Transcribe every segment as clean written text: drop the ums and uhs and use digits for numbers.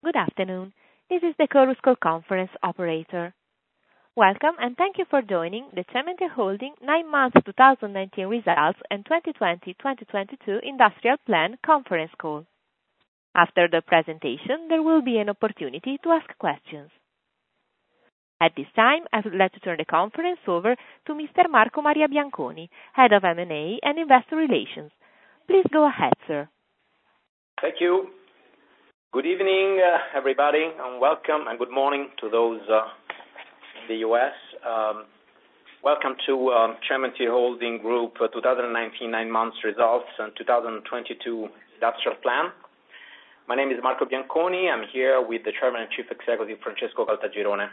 Good afternoon. This is the Chorus Call conference operator. Welcome, and thank you for joining the Cementir Holding 9 months 2019 results and 2020-2022 industrial plan conference call. After the presentation, there will be an opportunity to ask questions. At this time, I would like to turn the conference over to Mr. Marco Maria Bianconi, Head of M&A and Investor Relations. Please go ahead, sir. Thank you. Good evening, everybody, and welcome, and good morning to those in the U.S. Welcome to Cementir Holding Group 2019 9 months results and 2022 industrial plan. My name is Marco Bianconi. I'm here with the Chairman and Chief Executive, Francesco Caltagirone.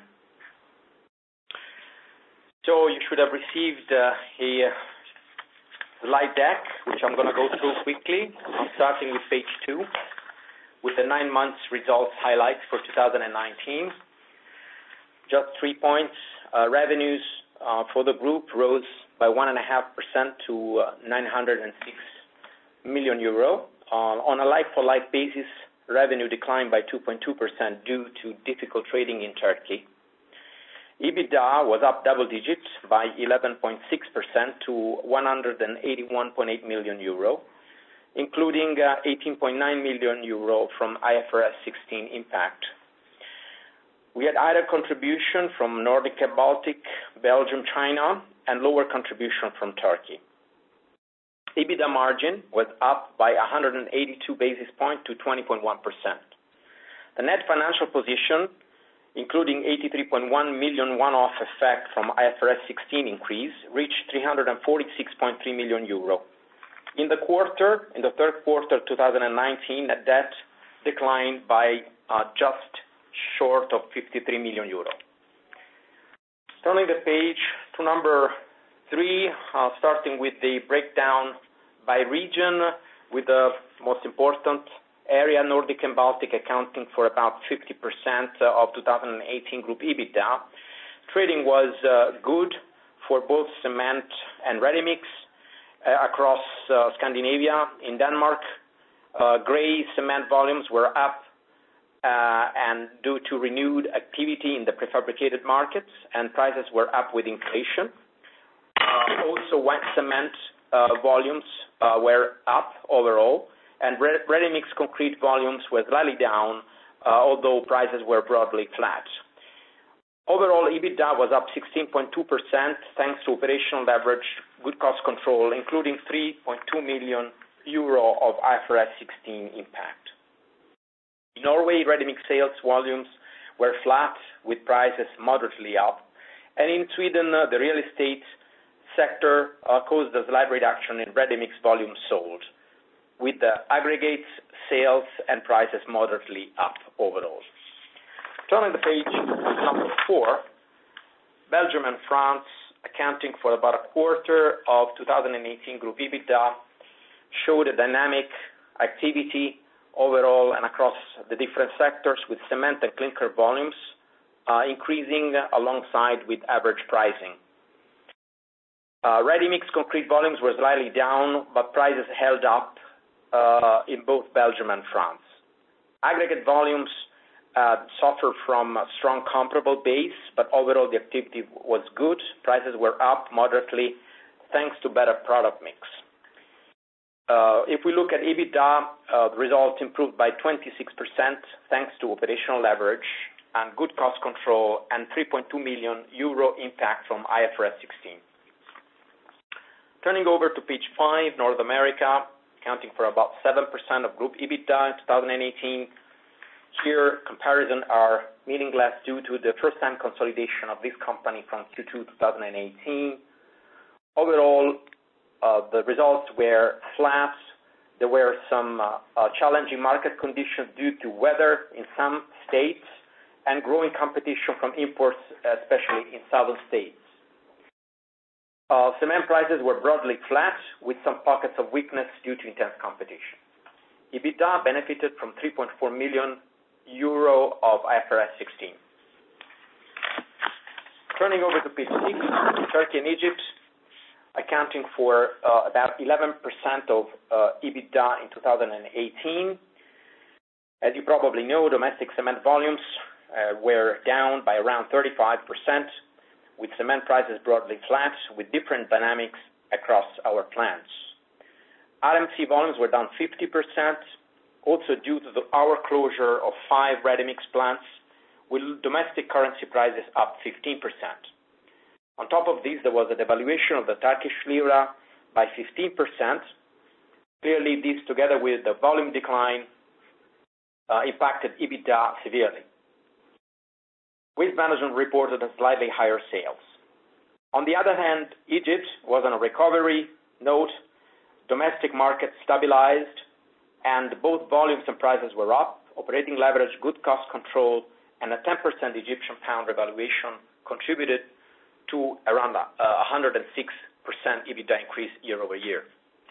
So you should have received a slide deck, which I'm going to go through quickly. I'm starting with page 2. With the 9 months results highlights for 2019. Just 3 points. Revenues for the group rose by 1.5% to 906 million euro. On a like-for-like basis, revenue declined by 2.2% due to difficult trading in Turkey. EBITDA was up double digits by 11.6% to 181.8 million euro. Including 18.9 million euro from IFRS 16 impact. We had higher contribution from Nordic and Baltic, Belgium, China, and lower contribution from Turkey. EBITDA margin was up by 182 basis points to 20.1%. The net financial position, including 83.1 million one-off effect from IFRS 16 increase, reached 346.3 million euro. In the third quarter 2019, net debt declined by just short of 53 million euro. Turning the page to number 3, starting with the breakdown by region, with the most important area, Nordic and Baltic, accounting for about 50% of 2018 group EBITDA. Trading was good for both cement and ready-mix. Across Scandinavia. In Denmark, grey cement volumes were up and due to renewed activity in the prefabricated markets, and prices were up with inflation. Also, wet cement volumes were up overall, and ready-mix concrete volumes were slightly down, although prices were broadly flat. Overall, EBITDA was up 16.2% thanks to operational leverage, good cost control, including 3.2 million euro of IFRS 16 impact. In Norway, ready-mix sales volumes were flat with prices moderately up. And in Sweden, the real estate sector caused a slight reduction in ready-mix volume sold, with the aggregates, sales, and prices moderately up overall. Turning the page to number 4, Belgium and France, accounting for about a quarter of 2018 group EBITDA, showed a dynamic activity overall and across the different sectors, with cement and clinker volumes increasing alongside with average pricing. Ready-mix concrete volumes were slightly down, but prices held up in both Belgium and France. Aggregate volumes suffer from a strong comparable base, but overall the activity was good. Prices were up moderately thanks to better product mix. If we look at EBITDA, the results improved by 26% thanks to operational leverage and good cost control and 3.2 million euro impact from IFRS 16. Turning over to page 5, North America, accounting for about 7% of group EBITDA in 2018. Here, comparisons are meaningless due to the first-time consolidation of this company from Q2 2018. Overall, the results were flat. There were some challenging market conditions due to weather in some states and growing competition from imports, especially in southern states. Cement prices were broadly flat, with some pockets of weakness due to intense competition. EBITDA benefited from 3.4 million euro of IFRS 16. Turning over to page 6, Turkey and Egypt, accounting for about 11% of EBITDA in 2018. As you probably know, domestic cement volumes were down by around 35%, with cement prices broadly flat, with different dynamics across our plants. RMC volumes were down 50%, also due to our closure of 5 ready-mix plants, with domestic currency prices up 15%. On top of this, there was a devaluation of the Turkish lira by 15%. Clearly, this, together with the volume decline, impacted EBITDA severely. Waste management reported a slightly higher sales. On the other hand, Egypt was on a recovery note. Domestic market stabilized, and both volumes and prices were up. Operating leverage, good cost control, and a 10% Egyptian pound revaluation contributed to around 106% EBITDA increase year over year.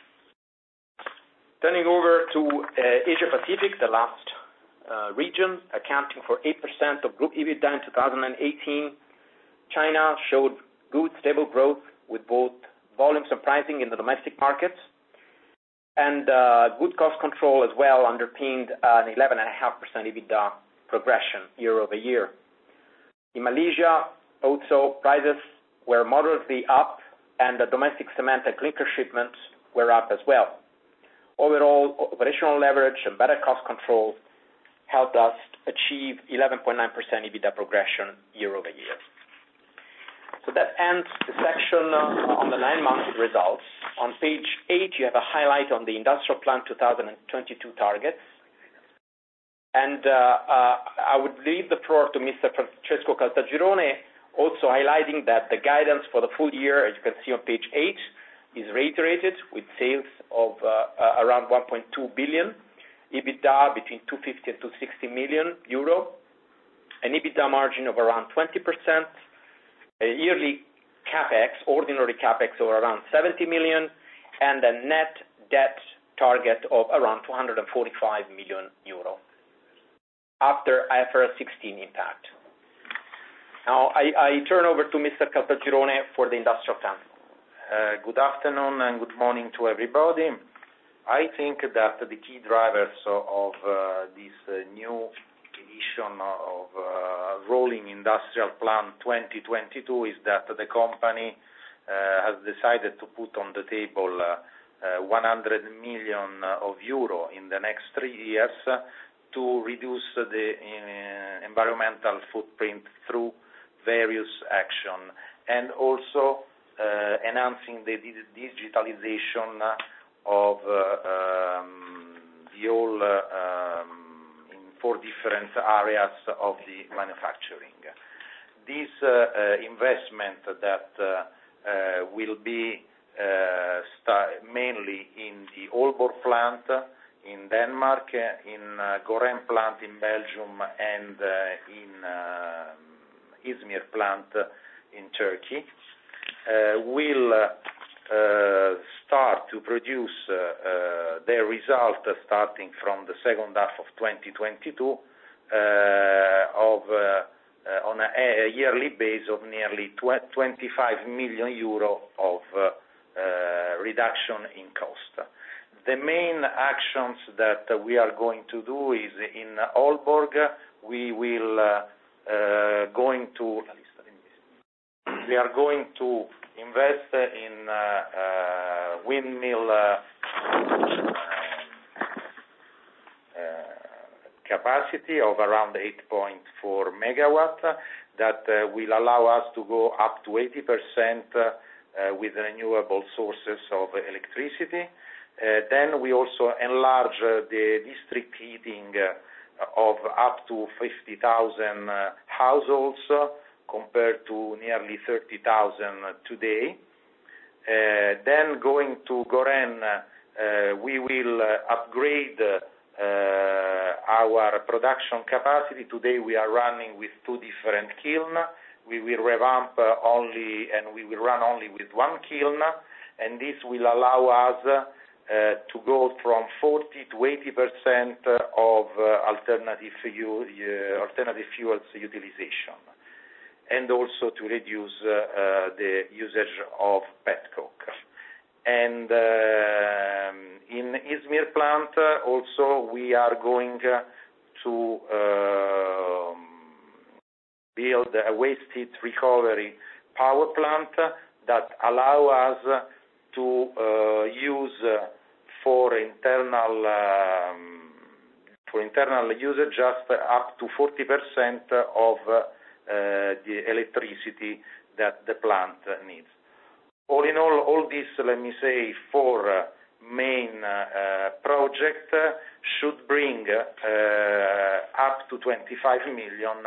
Turning over to Asia Pacific, the last region, accounting for 8% of group EBITDA in 2018. China showed good, stable growth with both volumes and pricing in the domestic markets, and good cost control as well underpinned an 11.5% EBITDA progression year over year. In Malaysia, also prices were moderately up, and the domestic cement and clinker shipments were up as well. Overall, operational leverage and better cost control helped us achieve 11.9% EBITDA progression year over year. So that ends the section on the 9-month results. On page 8, you have a highlight on the Industrial Plan 2022 targets. And I would leave the floor to Mr. Francesco Caltagirone, also highlighting that the guidance for the full year, as you can see on page 8, is reiterated with sales of around 1.2 billion, EBITDA between 250 and 260 million euro, an EBITDA margin of around 20%, a yearly capex, ordinary capex of around 70 million, and a net debt target of around 245 million euro after IFRS 16 impact. Now I turn over to Mr. Caltagirone for the Industrial Plan. Good afternoon and good morning to everybody. I think that the key drivers of this new edition of Rolling Industrial Plan 2022 is that the company has decided to put on the table 100 million euro in the next 3 years to reduce the environmental footprint through various actions, and also enhancing the digitalization of the whole in 4 different areas of the manufacturing. This investment that will be mainly in the Aalborg plant in Denmark, in Goren plant in Belgium, and in Izmir plant in Turkey, will start to produce their result starting from the second half of 2022 on a yearly base of nearly 25 million euro of reduction in cost. The main actions that we are going to do is in Aalborg, we are going to invest in windmill capacity of around 8.4 megawatt that will allow us to go up to 80% with renewable sources of electricity. Then we also enlarge the district heating of up to 50,000 households compared to nearly 30,000 today. Then going to Goren, we will upgrade our production capacity. Today we are running with 2 different kilns. We will revamp we will run only with 1 kiln, and this will allow us to go from 40 to 80% of alternative fuels utilization, and also to reduce the usage of petcoke. And in Izmir plant also we are going to build a waste heat recovery power plant that allow us to use for internal usage just up to 40% of the electricity that the plant needs. All in all this, let me say, 4 main project should bring up to 25 million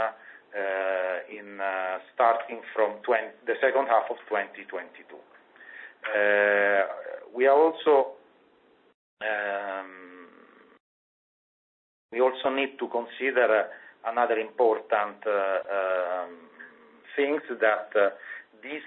starting from the second half of 2022. We also need to consider another important things that this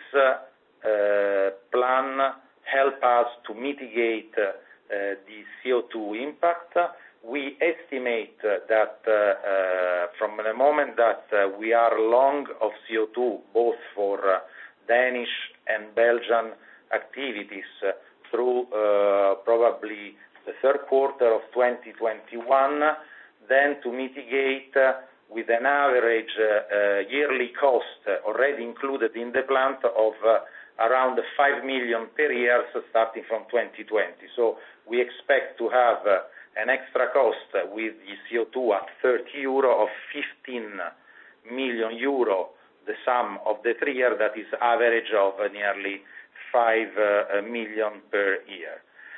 plan help us to mitigate the CO2 impact. We estimate that from the moment that we are long of CO2, both for Danish and Belgian activities through probably the third quarter of 2021, then to mitigate with an average yearly cost already included in the plant of around 5 million per year starting from 2020. So we expect to have an extra cost with the CO2 at 30 euro of 15 million euro, the sum of the 3 years, that is average of nearly 5 million per year.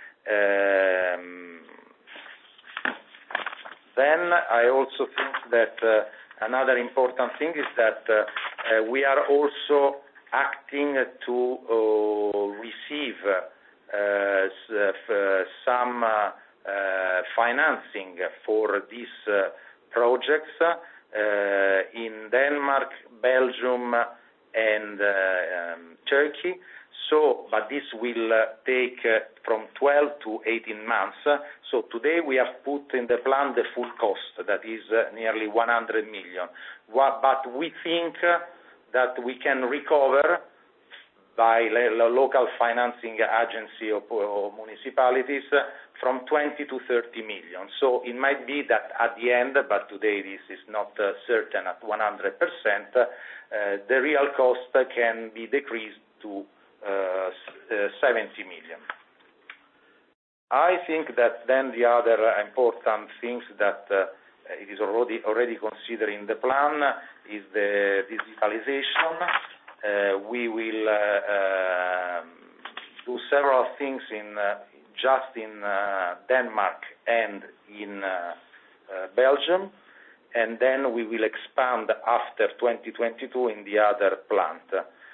Then I also think that another important thing is that we are also acting to receive some financing for these projects in Denmark, Belgium, and Turkey. But this will take from 12 to 18 months. So today we have put in the plan the full cost, that is nearly 100 million. But we think that we can recover by local financing agency or municipalities from 20 to 30 million. So it might be that at the end, but today this is not certain at 100%, the real cost can be decreased to 70 million. I think that then the other important things that it is already considered in the plan is the digitalization. We will do several things just in Denmark and in Belgium, and then we will expand after 2022 in the other plant.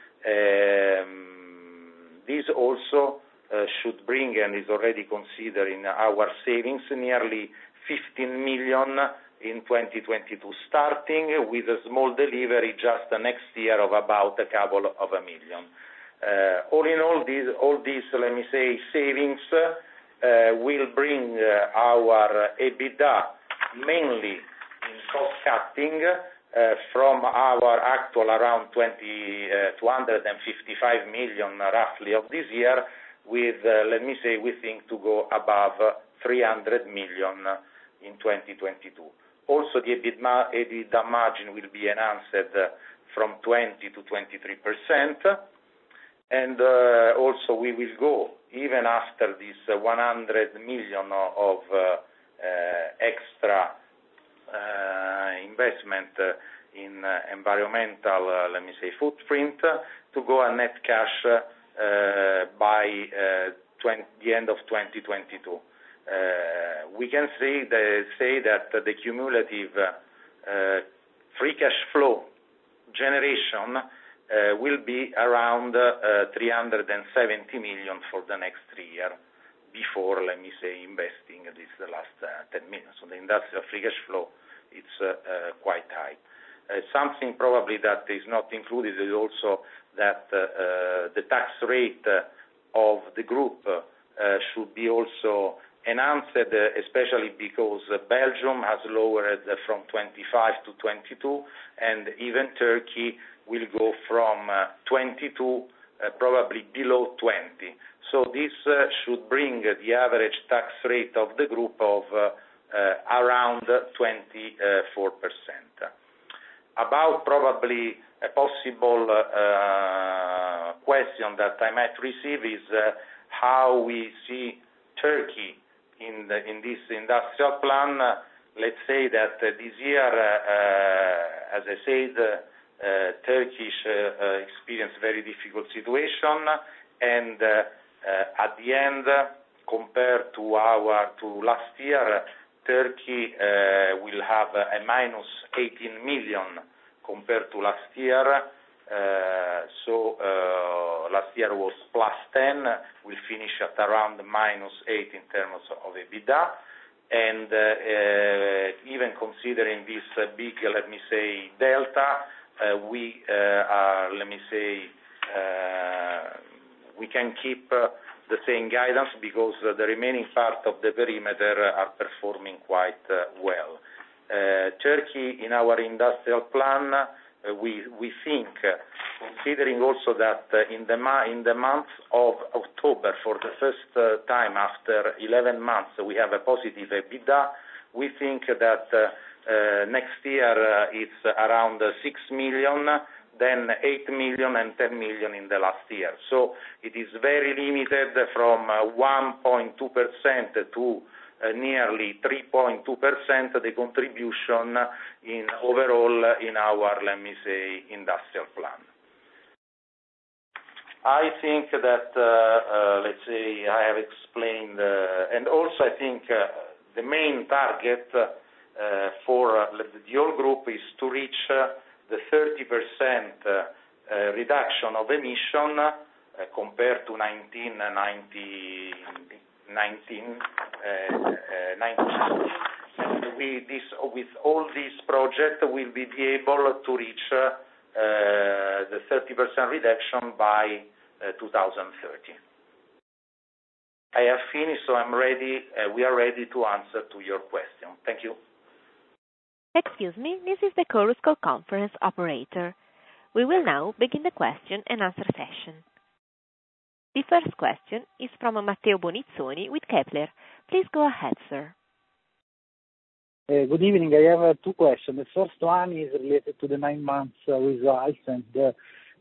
This also should bring, and is already considered in our savings, nearly 15 million in 2022, starting with a small delivery just the next year of about a couple of a million. All in all, these, let me say, savings will bring our EBITDA mainly in cost cutting from our actual around 255 million roughly of this year, with, let me say, we think to go above 300 million in 2022. Also, the EBITDA margin will be enhanced from 20 to 23%, and also we will go, even after this 100 million of extra investment in environmental, let me say, footprint, to go a net cash by the end of 2022. We can say that the cumulative free cash flow generation will be around 370 million for the next 3 years before, let me say, investing this the last 10 million. So the industrial free cash flow, it's quite high. Something probably that is not included is also that the tax rate of the group should be also enhanced, especially because Belgium has lowered from 25 to 22, and even Turkey will go from 22 probably below 20. So this should bring the average tax rate of the group of around 24%. About probably a possible question that I might receive is how we see Turkey in this industrial plan. Let's say that this year, as I said, Turkish experienced very difficult situation, and at the end, compared to last year, Turkey will have a minus 18 million compared to last year. So last year was plus 10, we'll finish at around minus 8 in terms of EBITDA. And even considering this big, let me say, delta, we are, let me say, we can keep the same guidance because the remaining part of the perimeter are performing quite well. Turkey, in our industrial plan, we think, considering also that in the month of October, for the first time after 11 months, we have a positive EBITDA. We think that next year it's around 6 million, then 8 million and 10 million in the last year. So it is very limited from 1.2% to nearly 3.2% the contribution in overall in our, let me say, industrial plan. I think that, let's say, I have explained, and also I think the main target for the whole group is to reach the 30% reduction of emission compared to 1990. With all these projects, we'll be able to reach the 30% reduction by 2030. I have finished, so I'm ready. We are ready to answer to your question. Thank you. Excuse me, this is the Chorus Call conference operator. We will now begin the question and answer session. The first question is from Matteo Bonizzoni with Kepler. Please go ahead, sir. Good evening. I have two questions. The first one is related to the 9 months results and the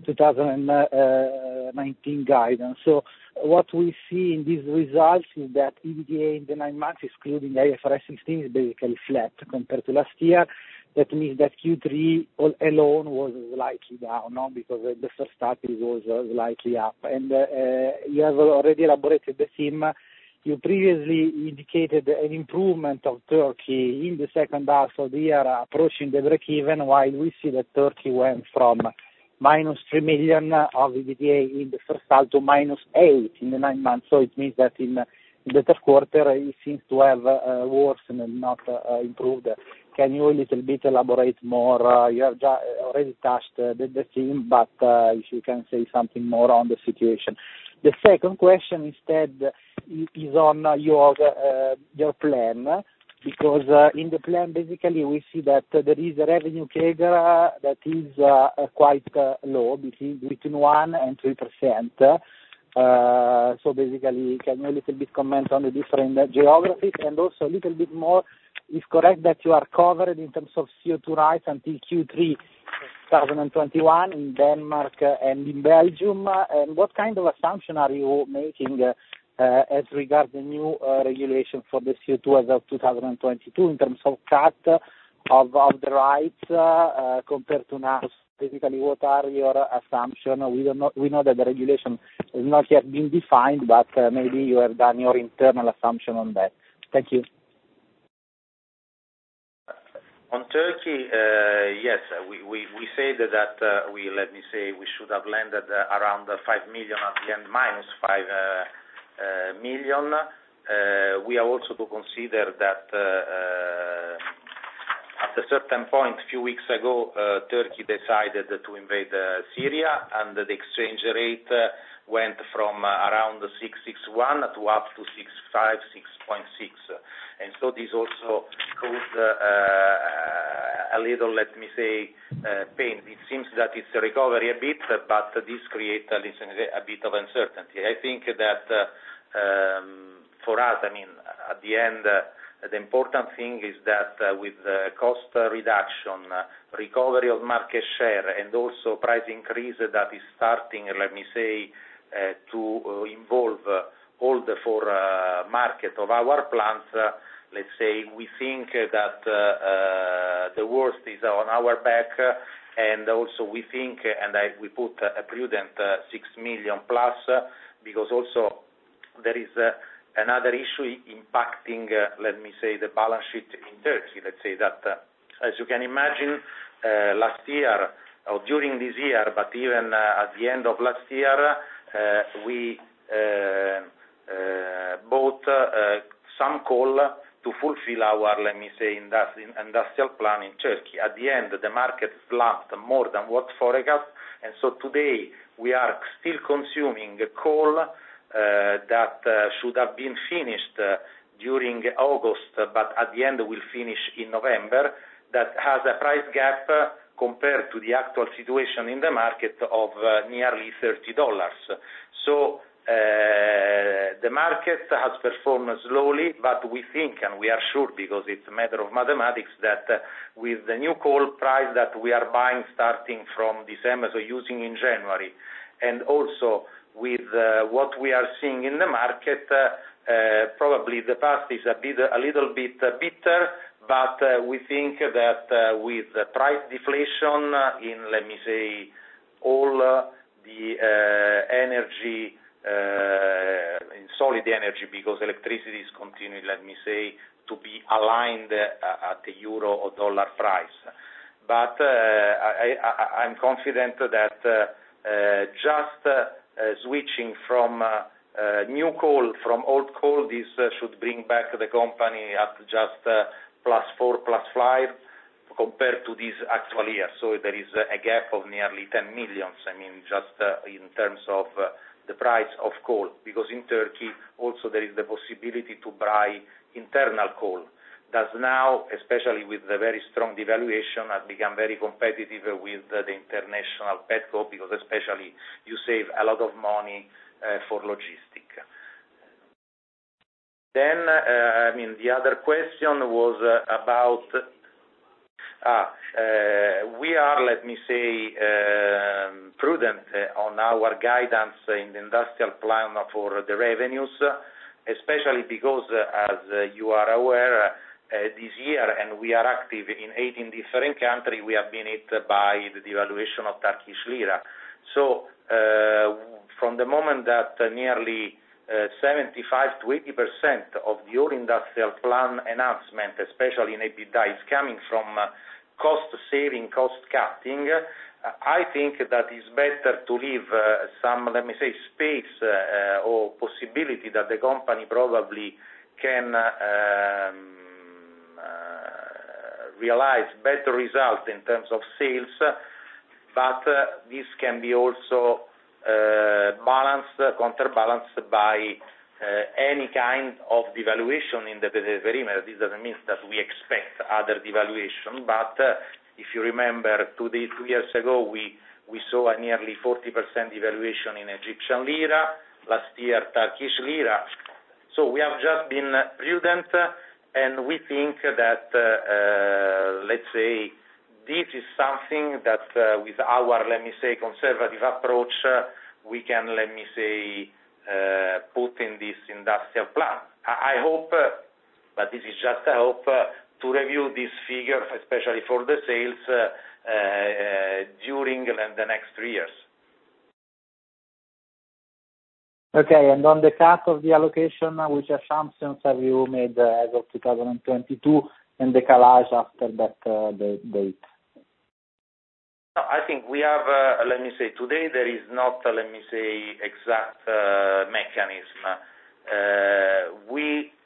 2019 guidance. So what we see in these results is that EBITDA in the 9 months, excluding IFRS 16, is basically flat compared to last year. That means that Q3 alone was slightly down, no? Because the first half it was slightly up. And you have already elaborated the theme. You previously indicated an improvement of Turkey in the second half of the year, approaching the break-even, while we see that Turkey went from minus 3 million of EBITDA in the first half to minus 8 in the 9 months. So it means that in the third quarter it seems to have worsened and not improved. Can you a little bit elaborate more? You have already touched the theme, but if you can say something more on the situation. The second question instead is on your plan, because in the plan basically we see that there is a revenue CAGR that is quite low, between 1 and 3%. So basically, can you a little bit comment on the different geographies, and also a little bit more, is correct that you are covered in terms of CO2 rights until Q3 2021 in Denmark and in Belgium, and what kind of assumption are you making as regards the new regulation for the CO2 as of 2022 in terms of cut of the rights compared to now? Basically, what are your assumptions? We know that the regulation has not yet been defined, but maybe you have done your internal assumption on that. Thank you. On Turkey, yes, we said that we should have landed around 5 million at the end, minus 5 million. We are also to consider that at a certain point, a few weeks ago, Turkey decided to invade Syria, and the exchange rate went from around 6.61 to up to 6.5, 6.6. And so this also caused a little, let me say, pain. It seems that it's a recovery a bit, but this creates a bit of uncertainty. I think that for us, I mean, at the end, the important thing is that with cost reduction, recovery of market share, and also price increase that is starting, let me say, to involve all the four market of our plants, let's say, we think that the worst is on our back, and also we think, and we put a prudent 6 million plus, because also there is another issue impacting, let me say, the balance sheet in Turkey. Let's say that, as you can imagine, last year, or during this year, but even at the end of last year, we bought some coal to fulfill our, let me say, industrial plan in Turkey. At the end, the market slumped more than what forecast, and so today we are still consuming coal that should have been finished during August, but at the end will finish in November, that has a price gap compared to the actual situation in the market of nearly $30. So the market has performed slowly, but we think, and we are sure, because it's a matter of mathematics, that with the new coal price that we are buying starting from December, so using in January, and also with what we are seeing in the market, probably the past is a little bit bitter, but we think that with the price deflation in, let me say, all the energy, in solid energy, because electricity is continuing, let me say, to be aligned at the euro or dollar price. But I'm confident that just switching from new coal from old coal, this should bring back the company at just +4, +5 compared to this actual year. So there is a gap of nearly 10 million, I mean, just in terms of the price of coal, because in Turkey also there is the possibility to buy internal coal. That's now, especially with the very strong devaluation, has become very competitive with the international petcoke, because especially you save a lot of money for logistics. Then, the other question was about, we are, let me say, prudent on our guidance in the industrial plan for the revenues, especially because, as you are aware, this year, and we are active in 18 different countries, we have been hit by the devaluation of Turkish lira. So, from the moment that nearly 75 to 80% of the whole industrial plan enhancement, especially in EBITDA, is coming from cost saving, cost cutting, I think that it's better to leave some, let me say, space or possibility that the company probably can realize better results in terms of sales, but this can be also counterbalanced by any kind of devaluation in the perimeter. This doesn't mean that we expect other devaluation, but if you remember, 2 years ago, we saw a nearly 40% devaluation in Egyptian lira, last year Turkish lira. So we have just been prudent, and we think that, let's say, this is something that with our, let me say, conservative approach, we can, let me say, put in this industrial plan. I hope, but this is just a hope, to review this figure, especially for the sales, during the next 3 years. Okay, and on the cut of the allocation, which assumptions have you made as of 2022 and the collage after that date? I think we have, let me say, today there is not, let me say, exact mechanism. We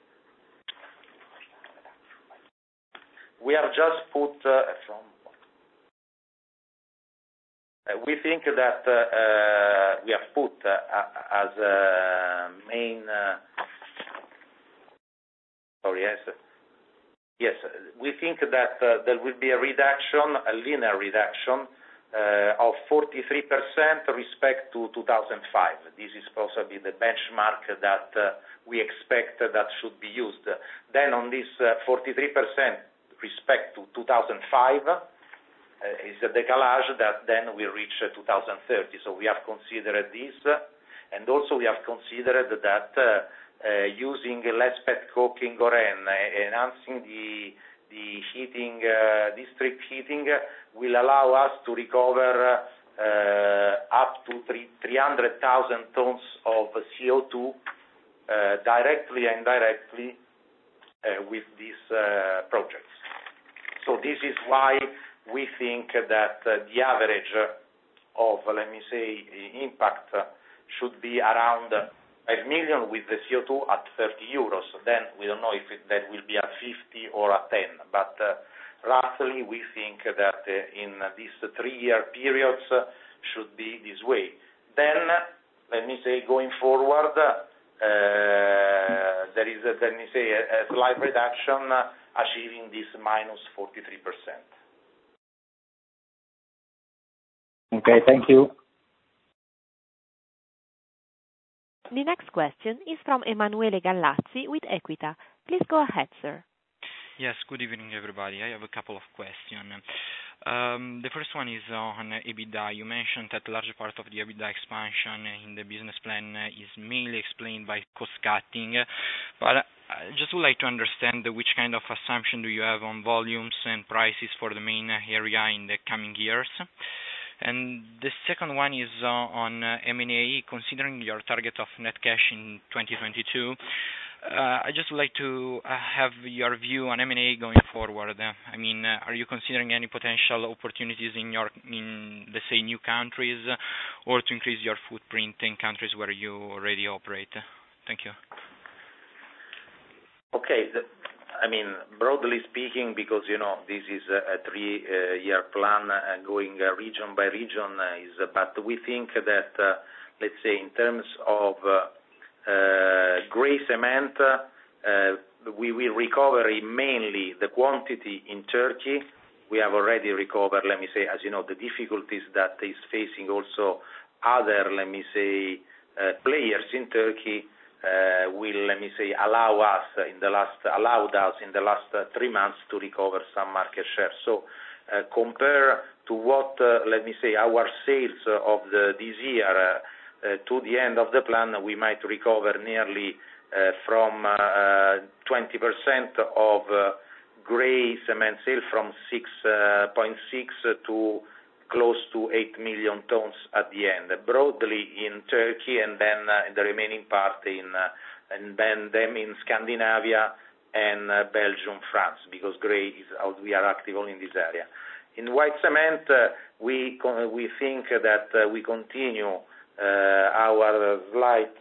have just put we think that we have put as a main yes, we think that there will be a reduction, a linear reduction of 43% respect to 2005. This is possibly the benchmark that we expect that should be used. Then on this 43% respect to 2005 is a decalage that then will reach 2030. So we have considered this, and also we have considered that using less petcoking or enhancing the heating, district heating, will allow us to recover up to 300,000 tons of CO2 directly and indirectly with these projects. So this is why we think that the average of, let me say, impact should be around 5 million with the CO2 at 30 euros. Then we don't know if that will be at 50 or at 10, but roughly we think that in these 3-year periods should be this way. Then, let me say, going forward, there is, let me say, a slight reduction achieving this minus 43%. Okay, thank you. The next question is from Emanuele Gallazzi with Equita. Please go ahead, sir. Yes, good evening, everybody. I have a couple of questions. The first one is on EBITDA. You mentioned that a large part of the EBITDA expansion in the business plan is mainly explained by cost cutting, but I just would like to understand which kind of assumption do you have on volumes and prices for the main area in the coming years. And the second one is on M&A. Considering your target of net cash in 2022, I just would like to have your view on M&A going forward. I mean, are you considering any potential opportunities in let's say, new countries, or to increase your footprint in countries where you already operate? Thank you. Okay. I mean, broadly speaking, because, this is a 3-year plan going region by region, but we think that, let's say, in terms of gray cement, we will recover mainly the quantity in Turkey. We have already recovered, let me say, as you know, the difficulties that is facing also other, let me say, players in Turkey. Will, let me say, allowed us in the last 3 months to recover some market share. So compare to what, let me say, our sales of this year to the end of the plan, we might recover nearly from 20% of gray cement sale from 6.6 to close to 8 million tons at the end, broadly in Turkey, and then the remaining part in Scandinavia and Belgium, France, because gray is we are active only in this area. In white cement, we think that we continue our slight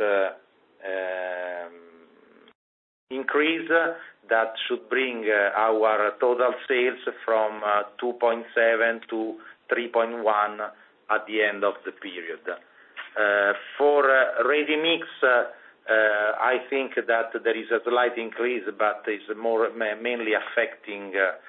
increase that should bring our total sales from 2.7 to 3.1 at the end of the period. For ready mix, I think that there is a slight increase, but it's more mainly affecting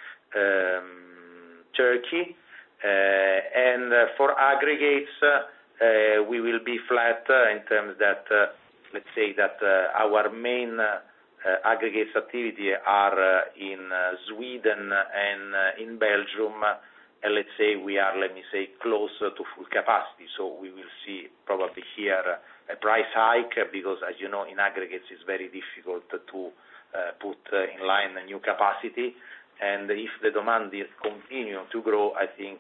Turkey. And for aggregates, we will be flat in terms that, let's say that our main aggregates activity are in Sweden and in Belgium. And let's say we are, let me say, closer to full capacity. So we will see probably here a price hike because, as you know, in aggregates it's very difficult to put in line a new capacity. And if the demand is continue to grow, I think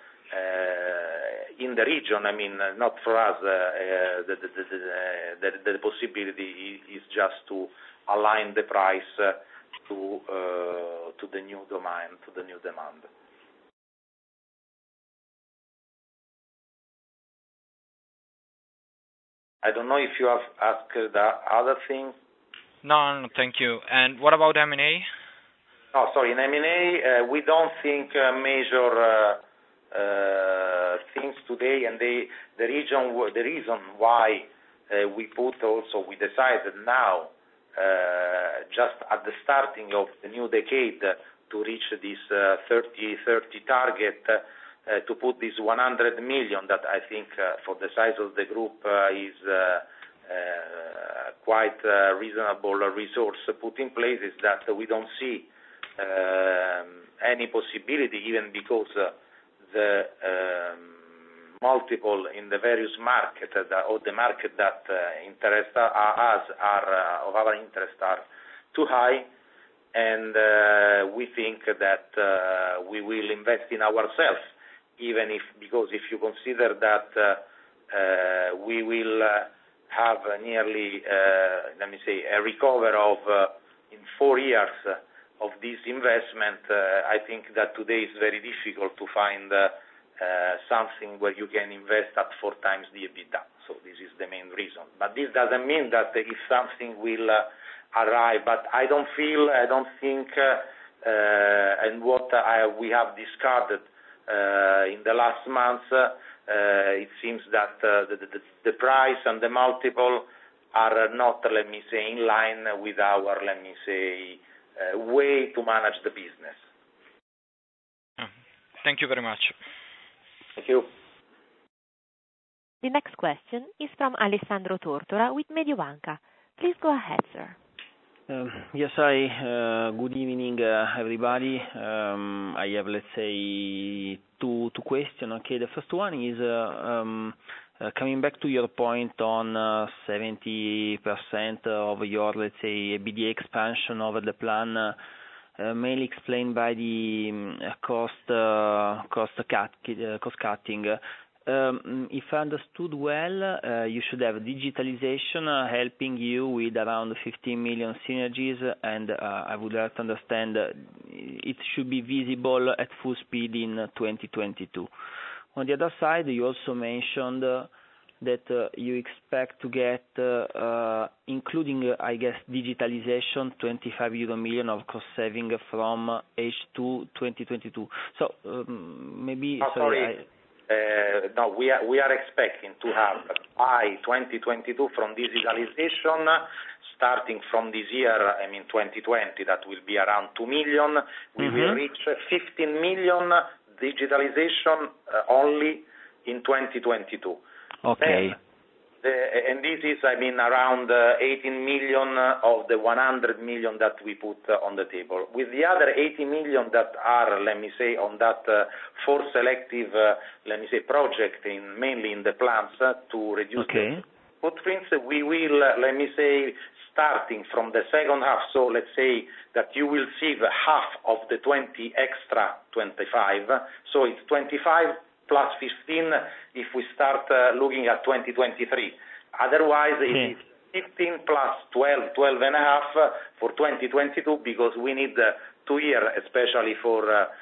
in the region, I mean, not for us, the possibility is just to align the price to the new demand. I don't know if you have asked the other thing. No, thank you. And what about M&A? Oh, sorry. In M&A, we don't think major things today, and the reason why we decided now, just at the starting of the new decade, to reach this 30-30 target, to put this 100 million that I think for the size of the group is quite reasonable resource put in place, is that we don't see any possibility, even because the multiple in the various market or the market that interest us are of our interest are too high, and we think that we will invest in ourselves, even because if you consider that we will have nearly a recovery of in 4 years of this investment, I think that today is very difficult to find something where you can invest at 4 times the EBITDA. So this is the main reason. But this doesn't mean that if something will arrive, but I don't think, and what we have discarded in the last months, it seems that the price and the multiple are not, in line with our, way to manage the business. Thank you very much. Thank you. The next question is from Alessandro Tortora with Mediobanca. Please go ahead, sir. Yes, good evening, everybody. I have, two questions. Okay, the first one is coming back to your point on 70% of your, EBITDA expansion over the plan, mainly explained by the cost cutting. If I understood well, you should have digitalization helping you with around 15 million synergies, and I would like to understand it should be visible at full speed in 2022. On the other side, you also mentioned that you expect to get, including, I guess, digitalization, 25 million of cost saving from H2 2022. So maybe... No, we are expecting to have by 2022 from digitalization, starting from this year, 2020, that will be around 2 million. We will reach 15 million digitalization only in 2022. Okay. And this is, around 18 million of the 100 million that we put on the table. With the other 80 million that are, on that 4 selective, project mainly in the plants to reduce the footprints, we will, starting from the second half, so let's say that you will see the half of the 20 extra 25, so it's 25 plus 15 if we start looking at 2023. Otherwise, it is 15 plus 12 and a half for 2022, because we need 2 years, especially for,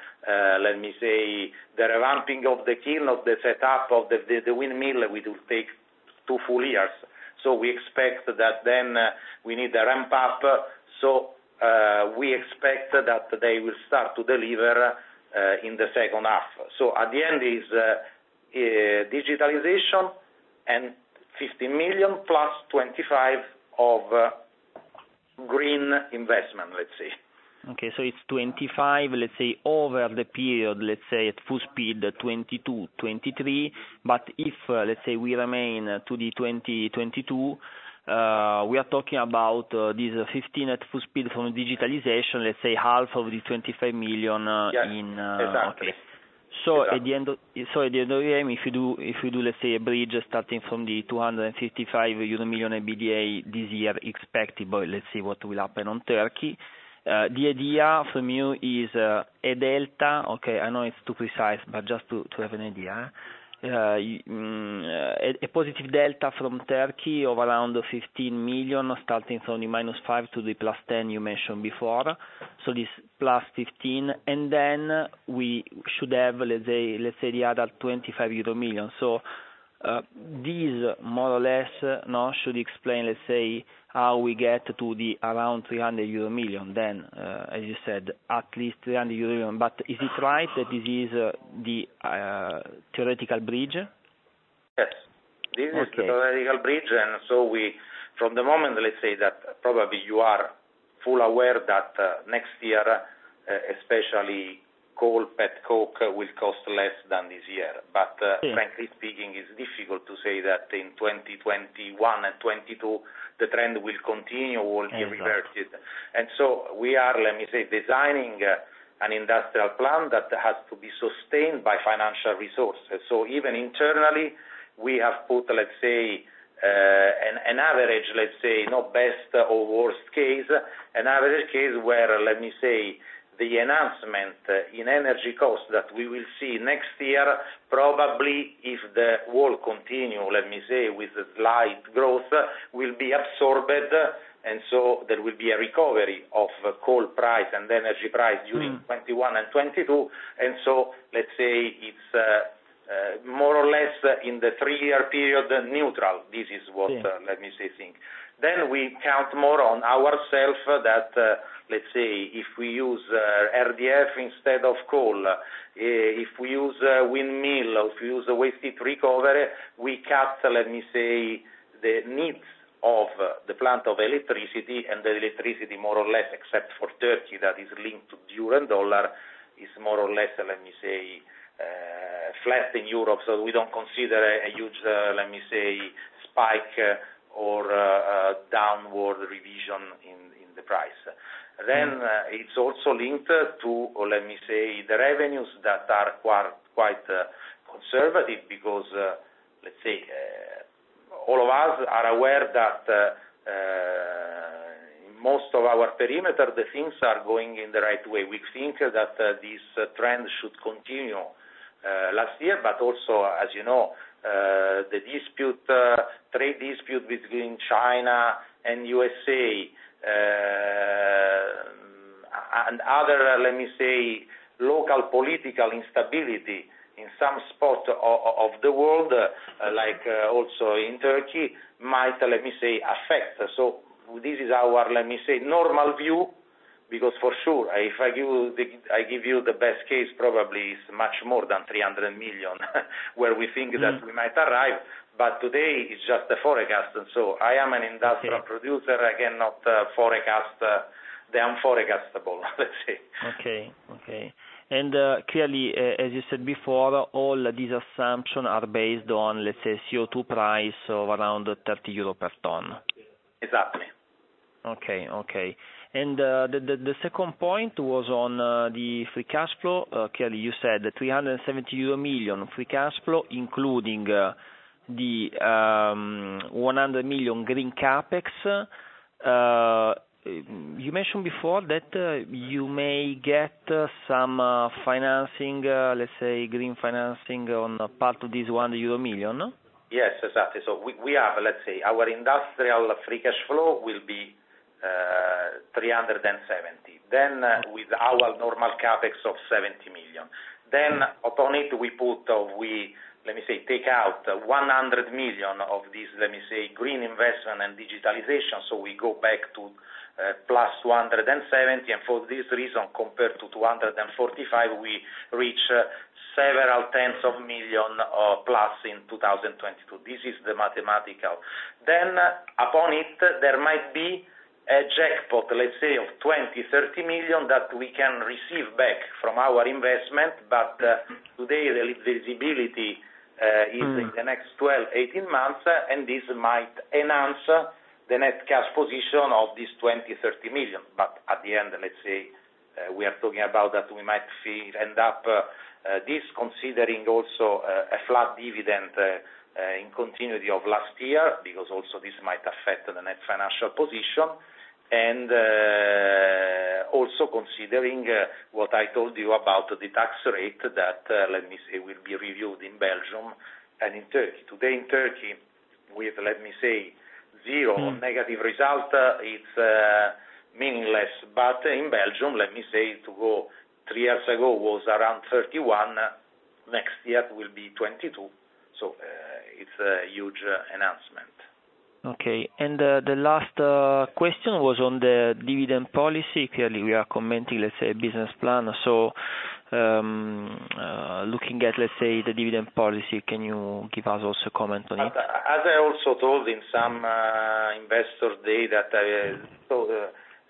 the revamping of the kiln, of the setup of the windmill, it will take 2 full years. So we expect that then we need a ramp up, so we expect that they will start to deliver in the second half. So at the end is digitalization and 15 million plus 25 of green investment, let's say. Okay, so it's 25, over the period, at full speed, 22, 23, but if, we remain to the 2022, we are talking about this 15 at full speed from digitalization, half of the 25 million in... Exactly. Okay. So exactly. At the end of the game, if you do a bridge starting from the 255 million EBITDA this year expected, but let's see what will happen on Turkey. The idea from you is a delta. Okay, I know it's too precise, but just to have an idea. A positive delta from Turkey of around 15 million, starting from the -5 to the +10 you mentioned before. So this +15, and then we should have, let's say the other 25 million. So these more or less should explain, how we get to the around 300 million. Then, as you said, at least 300 million. But is it right that this is the theoretical bridge? Yes, this is the theoretical bridge, and so we, from the moment, that probably you are full aware that next year, especially coal, petcoke will cost less than this year. But frankly speaking, it's difficult to say that in 2021 and 22 the trend will continue or will be reverted. And so we are, let me say, designing an industrial plan that has to be sustained by financial resources. So even internally, we have put, let's say, an average, let's say, not best or worst case, an average case where, let me say, the enhancement in energy costs that we will see next year, probably if the war continue, let me say, with a slight growth, will be absorbed, and so there will be a recovery of coal price and energy price during 21 and 22, and so let's say it's more or less in the 3-year period neutral. This is what, let me say, think. Then we count more on ourselves that, let's say, if we use RDF instead of coal, if we use windmill, or if we use waste heat recovery, we cut, let me say, the needs of the plant of electricity, and the electricity more or less, except for Turkey that is linked to euro and dollar, is more or less, let me say, flat in Europe, so we don't consider a huge, let me say, spike or downward revision in the price. Then it's also linked to, let me say, the revenues that are quite conservative because, let's say, all of us are aware that in most of our perimeter the things are going in the right way. We think that this trend should continue last year, but also, as you know, the trade dispute between China and USA and other, let me say, local political instability in some spot of the world, like also in Turkey, might, let me say, affect. So this is our, let me say, normal view. Because for sure, if I give you the best case, probably is much more than 300 million, where we think that we might arrive. But today it's just a forecast, and so I am an industrial producer. I cannot forecast the unforecastable, let's say. Okay. And clearly, as you said before, all these assumptions are based on, let's say, CO2 price of around 30 euro per ton. Exactly. Okay. And the second point was on the free cash flow. Clearly, you said 370 million free cash flow, including the 100 million green capex. You mentioned before that you may get some financing, let's say green financing on part of this 100 million, no? Yes, exactly. So we have, let's say, our industrial free cash flow will be 370. Then with our normal capex of 70 million. Then upon it we let me say, take out 100 million of this, let me say, green investment and digitalization. So we go back to plus 270, and for this reason, compared to 245, we reach several tens of million plus in 2022. This is the mathematical. Then upon it, there might be a jackpot, let's say, of 20-30 million that we can receive back from our investment, but today the visibility is in the next 12-18 months, and this might enhance the net cash position of this 20-30 million. But at the end, let's say, we are talking about that we might end up this considering also a flat dividend in continuity of last year, because also this might affect the net financial position, and also considering what I told you about the tax rate that, let me say, will be reviewed in Belgium and in Turkey. Today in Turkey, with, let me say, zero negative result, it's meaningless. But in Belgium, let me say, to go 3 years ago was around 31, next year will be 22. So it's a huge enhancement. Okay, and the last question was on the dividend policy. Clearly, we are commenting, let's say, business plan. So, looking at, let's say, the dividend policy, can you give us also a comment on it? As I also told in some investor day that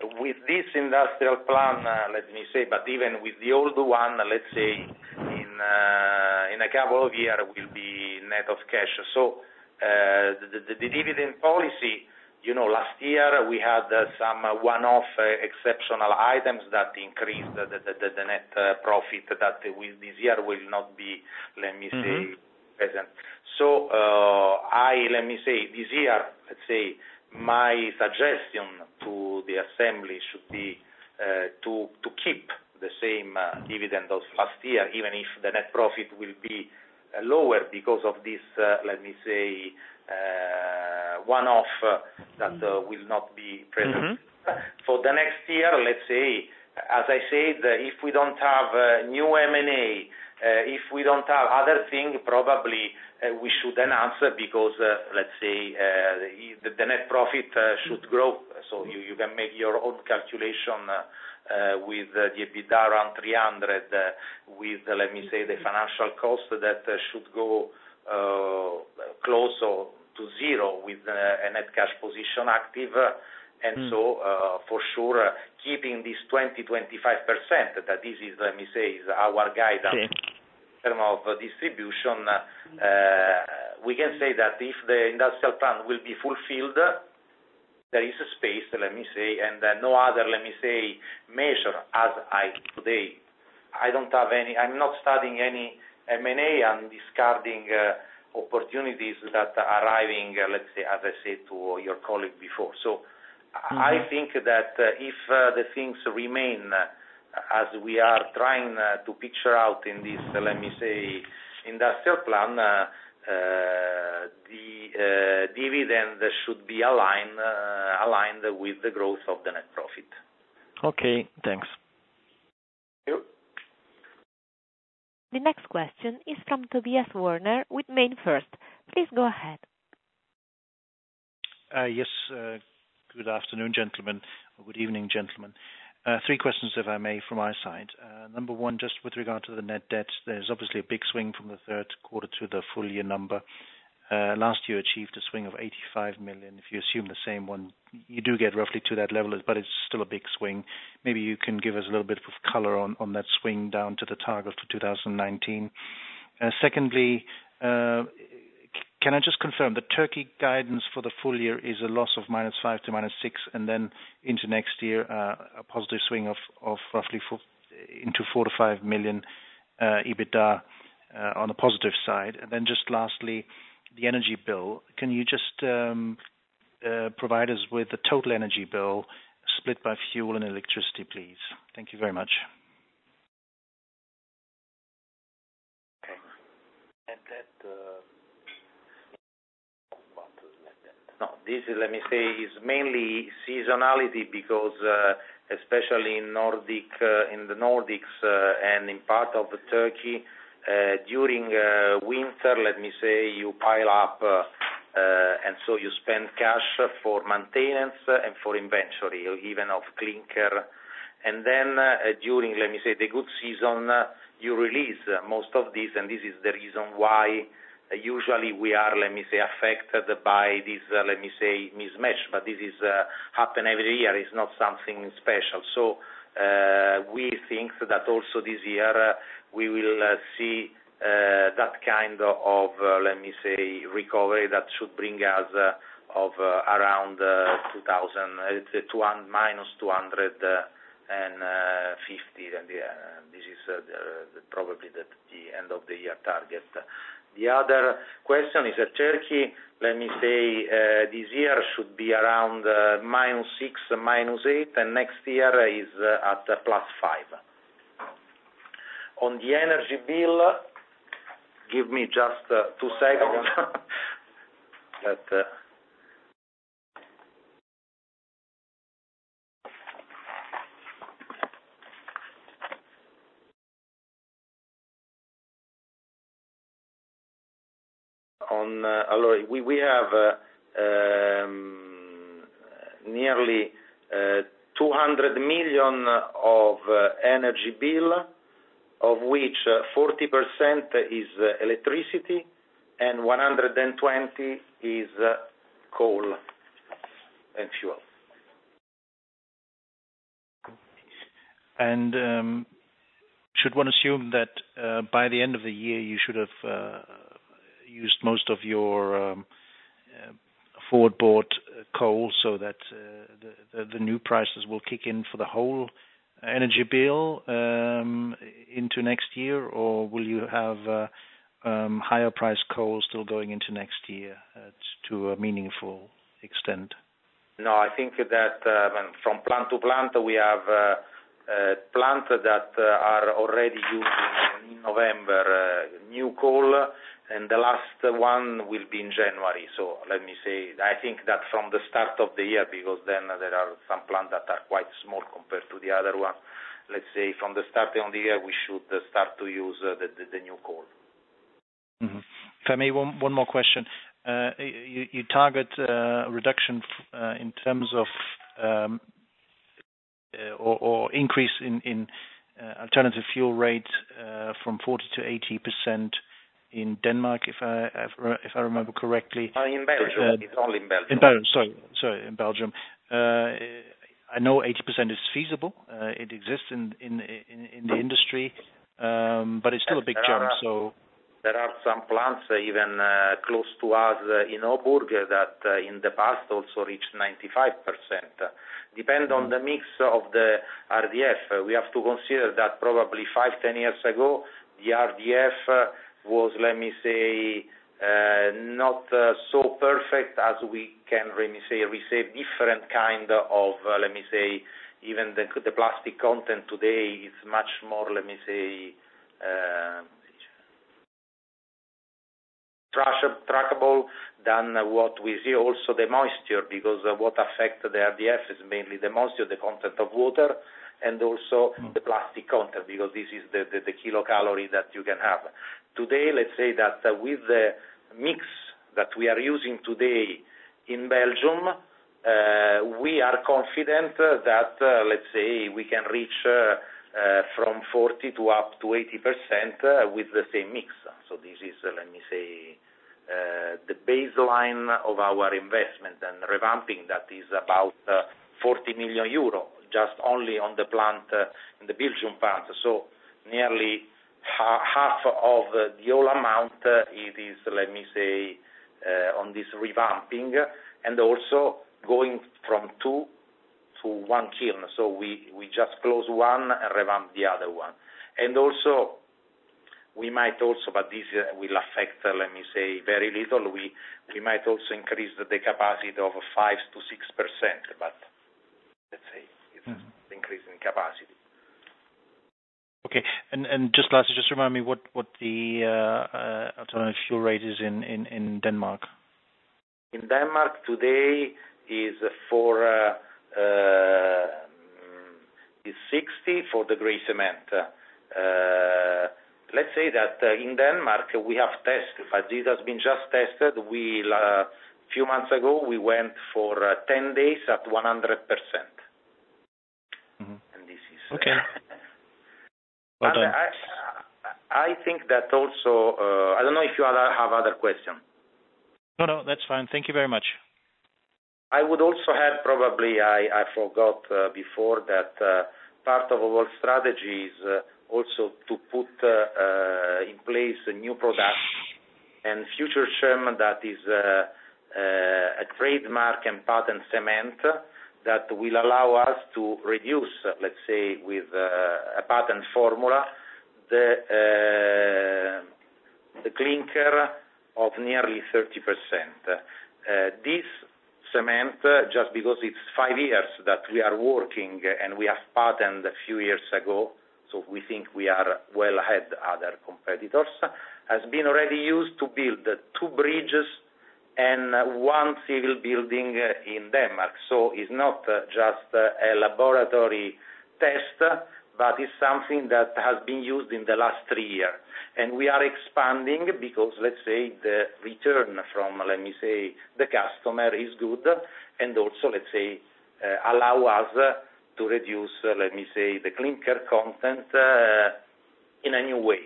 with this industrial plan, let me say, but even with the old one, let's say in a couple of years will be net of cash. So the dividend policy, last year we had some one-off exceptional items that increased the net profit that this year will not be, let me say, present. So let me say, this year, let's say, my suggestion to the assembly should be to keep the same dividend of last year, even if the net profit will be lower because of this, let me say, one-off that will not be present. For the next year, let's say, as I said, if we don't have new M&A, if we don't have other things, probably we should announce because, let's say, the net profit should grow. So you can make your own calculation with the EBITDA around 300, with, let me say, the financial cost that should go close to zero with a net cash position active. And so, for sure, keeping this 20-25%, that this is, let me say, is our guidance in terms of distribution, we can say that if the industrial plan will be fulfilled, there is a space, let me say, and no other, let me say, measure as today. I'm not studying any M&A and discarding opportunities that are arriving, let's say, as I said to your colleague before. So I think that if the things remain as we are trying to picture out in this, let me say, industrial plan, the dividend should be aligned with the growth of the net profit. Okay, thanks. Thank you. The next question is from Tobias Woerner with MainFirst. Please go ahead. Yes, good afternoon, gentlemen, or good evening, gentlemen. 3 questions, if I may, from my side. Number 1, just with regard to the net debt, there's obviously a big swing from the third quarter to the full year number. Last year achieved a swing of 85 million. If you assume the same one, you do get roughly to that level, but it's still a big swing. Maybe you can give us a little bit of color on that swing down to the target for 2019. Secondly, can I just confirm the Turkey guidance for the full year is a loss of -5 to -6, and then into next year a positive swing of roughly into 4 to 5 million EBITDA on the positive side? And then just lastly, the energy bill. Can you just provide us with the total energy bill split by fuel and electricity, please? Thank you very much. Okay. And that. No, this, let me say, is mainly seasonality because, especially in the Nordics and in part of Turkey, during winter, let me say, you pile up, and so you spend cash for maintenance and for inventory, even of clinker. And then during, let me say, the good season, you release most of this, and this is the reason why usually we are, let me say, affected by this, let me say, mismatch, but this is happen every year. It's not something special. So we think that also this year we will see that kind of, let me say, recovery that should bring us of around 200 minus 250, and this is probably the end of the year target. The other question is that Turkey, let me say, this year should be around -6, -8, and next year is at +5. On the energy bill, give me just 2 seconds. We have nearly 200 million of energy bill, of which 40% is electricity and 120 is coal and fuel. And should one assume that by the end of the year you should have used most of your forward bought coal, so that the new prices will kick in for the whole energy bill into next year, or will you have higher price coal still going into next year to a meaningful extent? No, I think that from plant to plant we have plants that are already using in November new coal, and the last one will be in January. So let me say, I think that from the start of the year, because then there are some plants that are quite small compared to the other one. Let's say from the start of the year, we should start to use the new coal. Mm-hmm. If I may, one more question. You target reduction in terms of or increase in alternative fuel rate from 40 to 80% in Denmark, if I remember correctly. In Belgium, it's only in Belgium. In Belgium, sorry, in Belgium. I know 80% is feasible. It exists in the industry, but it's still a big jump. So there are some plants even close to us in Obourg that in the past also reached 95%. Depend on the mix of the RDF. We have to consider that probably 5-10 years ago, the RDF was, let me say, not so perfect as we can, let me say, receive different kind of, let me say, even the plastic content today is much more, let me say, trackable than what we see. Also the moisture, because what affects the RDF is mainly the moisture, the content of water, and also the plastic content, because this is the kilocalorie that you can have. Today, let's say that with the mix that we are using today in Belgium, we are confident that, let's say, we can reach from 40 to up to 80% with the same mix. So this is, let me say, the baseline of our investment and revamping, that is about 40 million euro, just only on the plant, in the Belgium plant. So nearly half of the whole amount it is, let me say, on this revamping, and also going from 2 to 1 kiln. So we just close one and revamp the other one. And also, we might also, but this will affect, let me say, very little, we might also increase the capacity of 5 to 6%, but let's say it's increasing capacity. Okay, and just lastly, just remind me what the alternative fuel rate is in Denmark. In Denmark today is for is 60 for the grey cement. Let's say that in Denmark we have tested, but this has been just tested. A few months ago we went for 10 days at 100%. Mm-hmm. And this is okay. Well done. I think that also, I don't know if you have other questions. No, that's fine. Thank you very much. I would also add, probably I forgot before, that part of our strategy is also to put in place a new product and future term that is a trademark and patent cement that will allow us to reduce, let's say, with a patent formula, the clinker of nearly 30%. This cement, just because it's 5 years that we are working and we have patent a few years ago, so we think we are well ahead other competitors, has been already used to build 2 bridges and 1 civil building in Denmark. So it's not just a laboratory test, but it's something that has been used in the last 3 years. And we are expanding because, let's say, the return from, let me say, the customer is good, and also, let's say, allow us to reduce, let me say, the clinker content in a new way.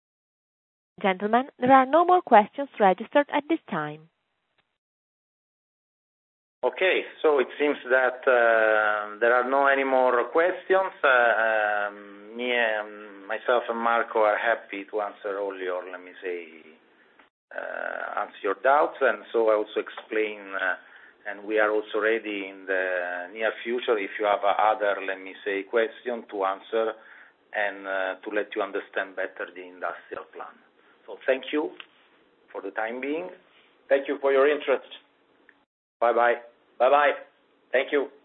Gentlemen, there are no more questions registered at this time. Okay, so it seems that there are no any more questions. Myself and Marco are happy to answer all your, answer your doubts, and so I also explain, and we are also ready in the near future if you have other, question to answer and to let you understand better the industrial plan. So thank you for the time being. Thank you for your interest. Bye-bye. Bye-bye. Thank you.